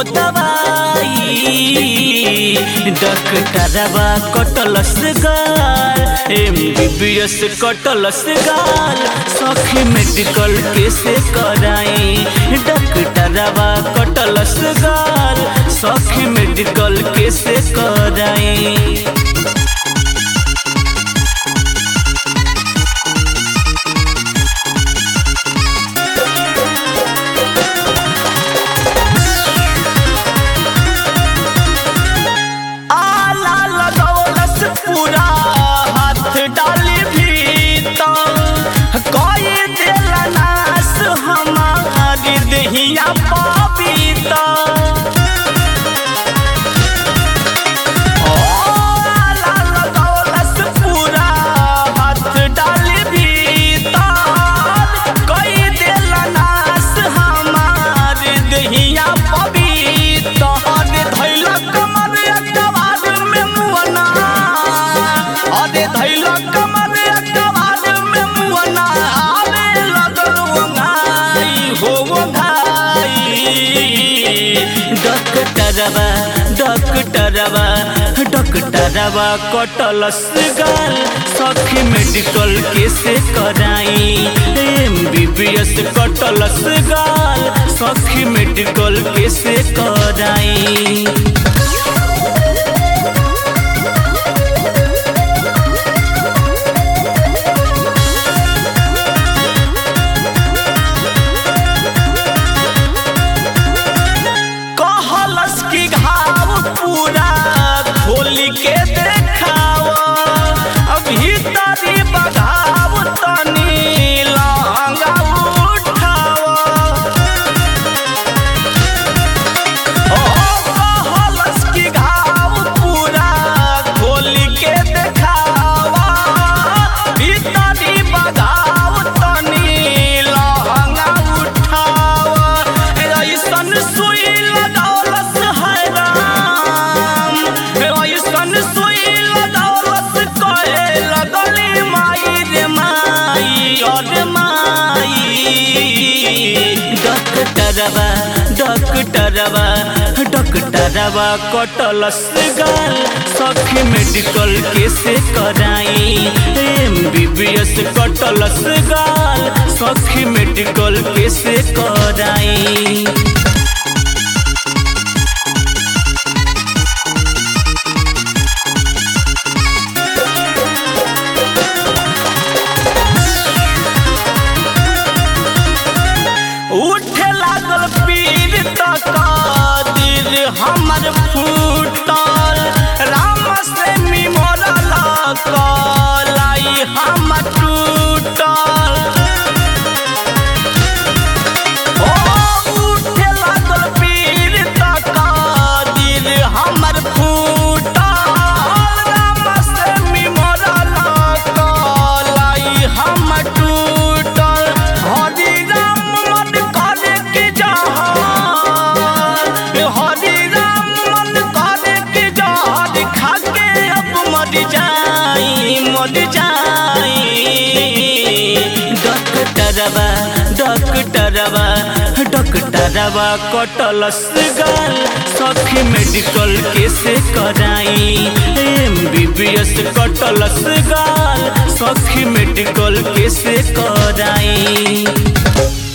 दवाई डॉक्टरवा कटलस गाल MBBS कटलस गाल सखी मेडिकल कैसे कराई डॉक्टरवा कटलस गाल सखी मेडिकल कैसे कराई। पूरा हाथ डाली भीतर कोई दिल नाश हमारी दहिया पपीता पूरा हाथ डाली भीतर कोई दिल नाश हमारी दहिया पपीता धैलक कमर अखबार में मुअना धैलक कमर अखबार में मुअना आवे लगल उंगाई हो घाई डॉक्टरवा कटलस गाल सखी मेडिकल कैसे कराई MBBS कटलस गाल सखी मेडिकल कैसे कराई। पूरा खोल के देखाव अभी तारी बधाव तनी लहंगा उठाव कहलस की घाव पूरा खोल के देखाव अभी तारी बधाव तनी लहंगा उठाव ऐसन सुई लगौलस डॉक्टरवा कटलस गाल सखी मेडिकल कैसे कराई MBBS कटलस गाल सखी मेडिकल कैसे कराई। उठे लागल पीर तकादिर हमर फूटल राम से मिमोरल कलाई हम टूटल उठे लागल पीर तकादिर हमर फूटल राम से मिमोरल कलाई हम टूटल हरि राम डॉक्टरवा कटलस गाल सखी मेडिकल कैसे कराई MBBS कटलस गाल सखी मेडिकल कैसे कराई।